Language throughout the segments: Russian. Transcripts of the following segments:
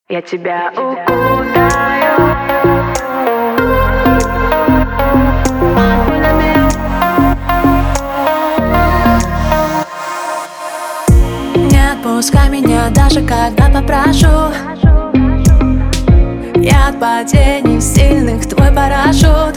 Я тебя укутаю. Не отпускай меня, даже когда попрошу. Я от падений сильных твой парашют.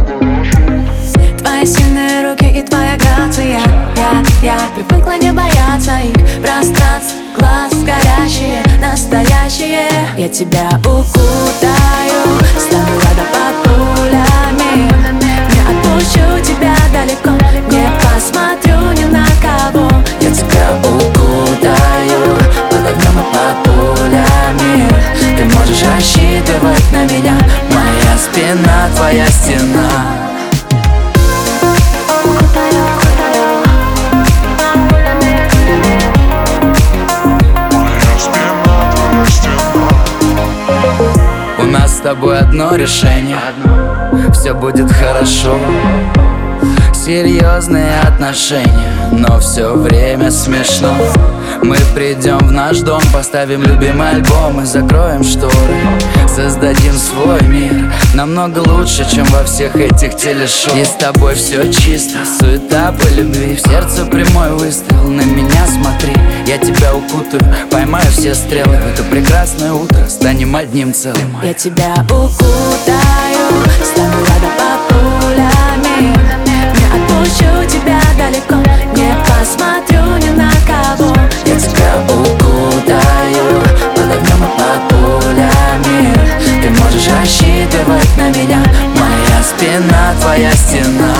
Твои сильные руки и твоя грация. Я привыкла не бояться их пространств, глаз горящие, настоящие. Я тебя укутаю, стану рядом под пулями. Не отпущу тебя далеко, не посмотрю ни на кого. Я тебя укутаю, под огнем и под пулями. Ты можешь рассчитывать на меня, моя спина, твоя стена. У нас с тобой одно решение, все будет хорошо. Серьезные отношения, но все время смешно. Мы придем в наш дом, поставим любимый альбом и закроем шторы. Создадим свой мир, намного лучше, чем во всех этих телешоу. И с тобой все чисто, суета по любви. В сердце прямой выстрел, на меня смотри. Я тебя укутаю, поймаю все стрелы. В это прекрасное утро станем одним целым. Я тебя укутаю, стану рядом под пулями. Не отпущу тебя далеко, не посмотрю ни на кого. Я тебя укутаю, под огнем и под пулями. Ты можешь рассчитывать на меня, моя спина, твоя стена.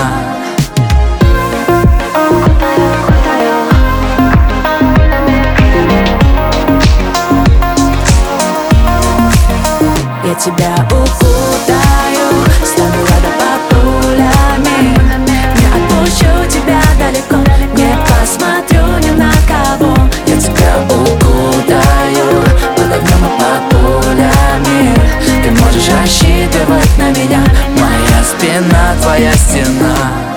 Я тебя укутаю, стану рядом под пулями. Не отпущу тебя далеко, не посмотрю ни на кого. Я тебя укутаю, под огнем и под пулями. Ты можешь рассчитывать на меня, моя спина, твоя стена.